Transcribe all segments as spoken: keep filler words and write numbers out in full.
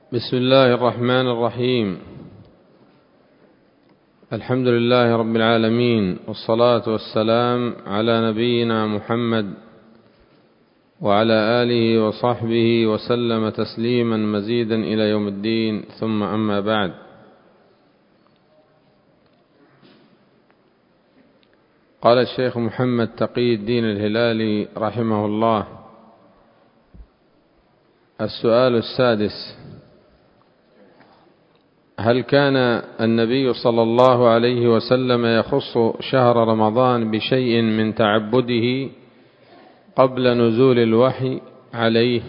بسم الله الرحمن الرحيم. الحمد لله رب العالمين، والصلاة والسلام على نبينا محمد وعلى آله وصحبه وسلم تسليما مزيدا إلى يوم الدين، ثم أما بعد. قال الشيخ محمد تقي الدين الهلالي رحمه الله: السؤال السادس: هل كان النبي صلى الله عليه وسلم يخص شهر رمضان بشيء من تعبده قبل نزول الوحي عليه؟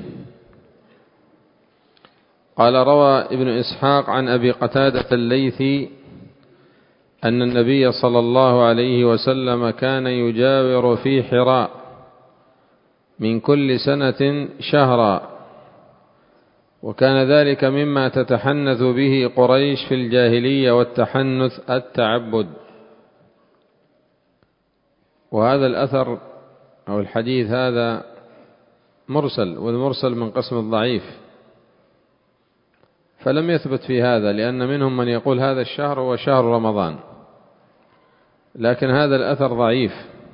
قال: روى ابن إسحاق عن أبي قتادة الليثي أن النبي صلى الله عليه وسلم كان يجاور في حراء من كل سنة شهرا، وكان ذلك مما تتحنث به قريش في الجاهلية، والتحنث التعبد. وهذا الأثر أو الحديث هذا مرسل، والمرسل من قسم الضعيف، فلم يثبت في هذا، لأن منهم من يقول هذا الشهر هو شهر رمضان، لكن هذا الأثر ضعيف.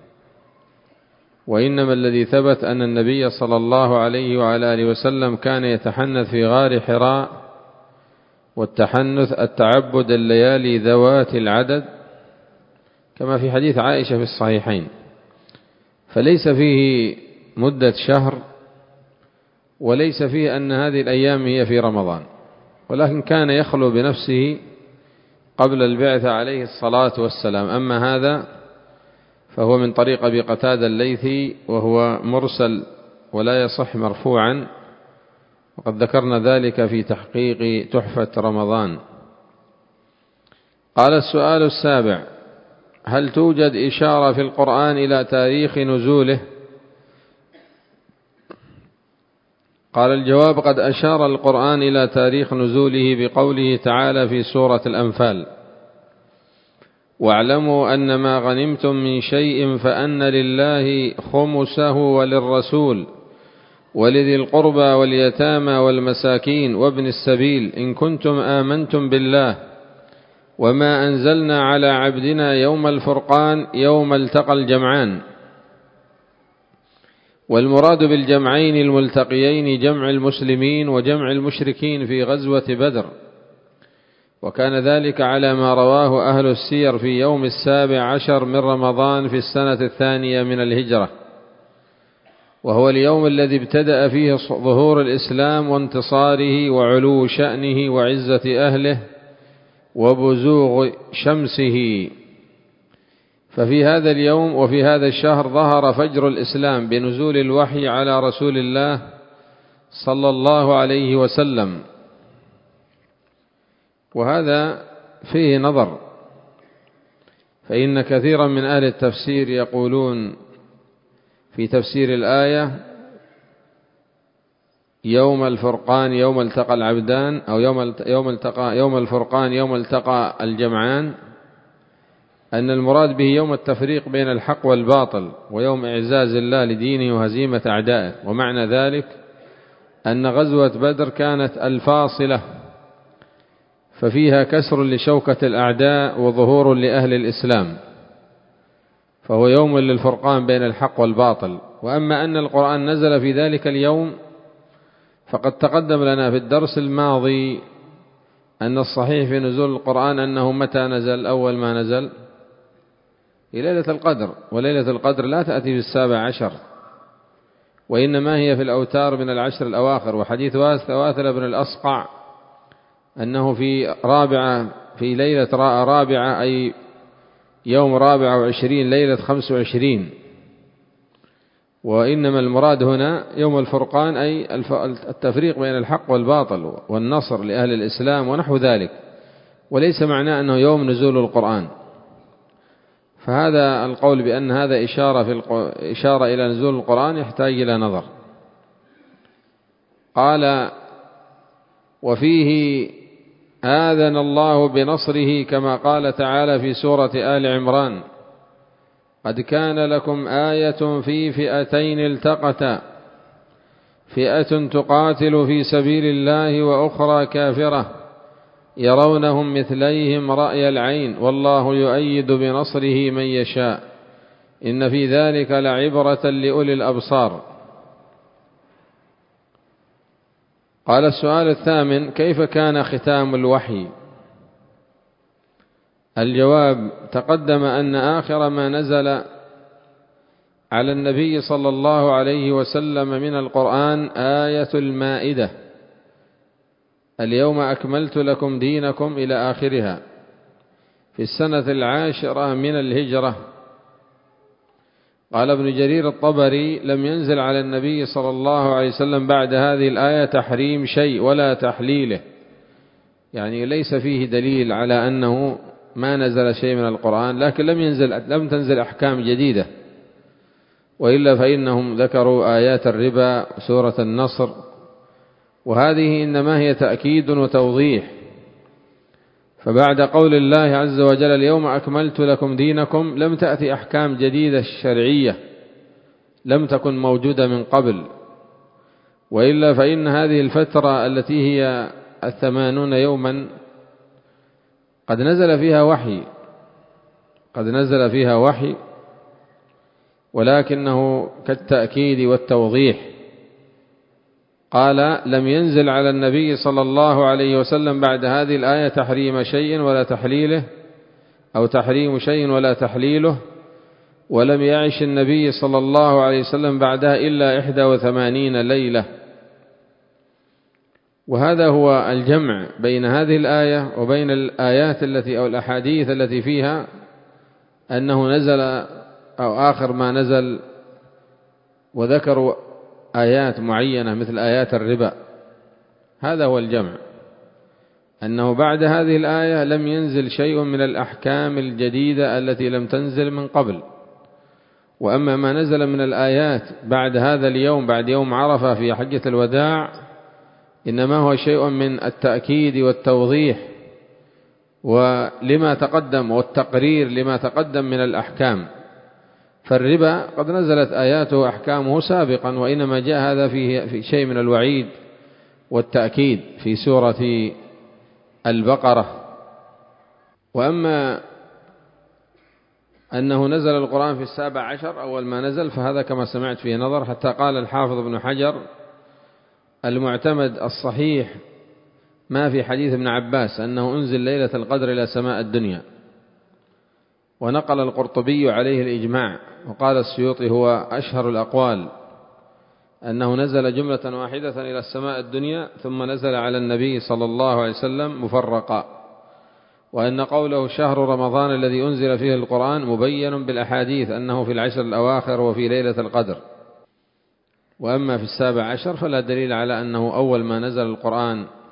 وإنما الذي ثبت أن النبي صلى الله عليه وعلى آله وسلم كان يتحنث في غار حراء، والتحنث التعبد الليالي ذوات العدد، كما في حديث عائشة في الصحيحين، فليس فيه مدة شهر، وليس فيه أن هذه الأيام هي في رمضان، ولكن كان يخلو بنفسه قبل البعثة عليه الصلاة والسلام. أما هذا فهو من طريق أبي قتادة الليثي، وهو مرسل ولا يصح مرفوعا، وقد ذكرنا ذلك في تحقيق تحفة رمضان. قال: السؤال السابع: هل توجد إشارة في القرآن إلى تاريخ نزوله؟ قال: الجواب: قد أشار القرآن إلى تاريخ نزوله بقوله تعالى في سورة الأنفال: واعلموا أن ما غنمتم من شيء فأن لله خمسه وللرسول ولذي القربى واليتامى والمساكين وابن السبيل إن كنتم آمنتم بالله وما أنزلنا على عبدنا يوم الفرقان يوم التقى الجمعان. والمراد بالجمعين الملتقيين جمع المسلمين وجمع المشركين في غزوة بدر، وكان ذلك على ما رواه أهل السير في يوم السابع عشر من رمضان في السنة الثانية من الهجرة، وهو اليوم الذي ابتدأ فيه ظهور الإسلام وانتصاره وعلو شأنه وعزة أهله وبزوغ شمسه. ففي هذا اليوم وفي هذا الشهر ظهر فجر الإسلام بنزول الوحي على رسول الله صلى الله عليه وسلم. وهذا فيه نظر، فإن كثيرا من أهل التفسير يقولون في تفسير الآية يوم الفرقان يوم التقى العبدان، أو يوم يوم التقى يوم الفرقان يوم التقى الجمعان، أن المراد به يوم التفريق بين الحق والباطل، ويوم إعزاز الله لدينه وهزيمة أعدائه. ومعنى ذلك أن غزوة بدر كانت الفاصلة، ففيها كسر لشوكة الأعداء وظهور لأهل الإسلام، فهو يوم للفرقان بين الحق والباطل. وأما أن القرآن نزل في ذلك اليوم فقد تقدم لنا في الدرس الماضي أن الصحيح في نزول القرآن أنه متى نزل؟ أول ما نزل في ليلة القدر، وليلة القدر لا تأتي في السابع عشر، وإنما هي في الأوتار من العشر الأواخر. وحديث واثلة بن الأصقع أنه في رابعة في ليلة رابعة، أي يوم رابعة وعشرين ليلة خمس وعشرين، وإنما المراد هنا يوم الفرقان، أي التفريق بين الحق والباطل والنصر لأهل الإسلام ونحو ذلك، وليس معناه أنه يوم نزول القرآن. فهذا القول بأن هذا إشارة, في إشارة إلى نزول القرآن يحتاج إلى نظر. قال: وفيه آذن الله بنصره كما قال تعالى في سورة آل عمران: قد كان لكم آية في فئتين التقتا فئة تقاتل في سبيل الله وأخرى كافرة يرونهم مثليهم رأي العين والله يؤيد بنصره من يشاء إن في ذلك لعبرة لأولي الأبصار. قال السؤال الثامن: كيف كان ختام الوحي؟ الجواب: تقدم أن آخر ما نزل على النبي صلى الله عليه وسلم من القرآن آية المائدة: اليوم أكملت لكم دينكم إلى آخرها، في السنة العاشرة من الهجرة. قال ابن جرير الطبري: لم ينزل على النبي صلى الله عليه وسلم بعد هذه الآية تحريم شيء ولا تحليله، يعني ليس فيه دليل على أنه ما نزل شيء من القرآن، لكن لم ينزل لم تنزل أحكام جديدة، وإلا فإنهم ذكروا آيات الربا وسورة النصر، وهذه إنما هي تأكيد وتوضيح. فبعد قول الله عز وجل اليوم أكملت لكم دينكم لم تأتي أحكام جديدة شرعية لم تكن موجودة من قبل، وإلا فإن هذه الفترة التي هي الثمانون يوما قد نزل فيها وحي قد نزل فيها وحي ولكنه كالتأكيد والتوضيح. قال: لم ينزل على النبي صلى الله عليه وسلم بعد هذه الآية تحريم شيء ولا تحليله أو تحريم شيء ولا تحليله، ولم يعش النبي صلى الله عليه وسلم بعدها إلا إحدى وثمانين ليلة. وهذا هو الجمع بين هذه الآية وبين الآيات التي أو الأحاديث التي فيها أنه نزل أو آخر ما نزل، وذكروا آيات معينة مثل آيات الربا. هذا هو الجمع، أنه بعد هذه الآية لم ينزل شيء من الأحكام الجديدة التي لم تنزل من قبل. وأما ما نزل من الآيات بعد هذا اليوم، بعد يوم عرفة في حجة الوداع، إنما هو شيء من التأكيد والتوضيح ولما تقدم والتقرير لما تقدم من الأحكام. فالربا قد نزلت آياته أحكامه سابقا، وإنما جاء هذا فيه في شيء من الوعيد والتأكيد في سورة البقرة. وأما أنه نزل القرآن في السابع عشر أول ما نزل فهذا كما سمعت فيه نظر، حتى قال الحافظ ابن حجر: المعتمد الصحيح ما في حديث ابن عباس أنه أنزل ليلة القدر إلى سماء الدنيا. ونقل القرطبي عليه الإجماع، وقال السيوطي هو أشهر الأقوال أنه نزل جملة واحدة إلى السماء الدنيا ثم نزل على النبي صلى الله عليه وسلم مفرقا، وأن قوله شهر رمضان الذي أنزل فيه القرآن مبين بالأحاديث أنه في العشر الأواخر وفي ليلة القدر. وأما في السابع عشر فلا دليل على أنه أول ما نزل القرآن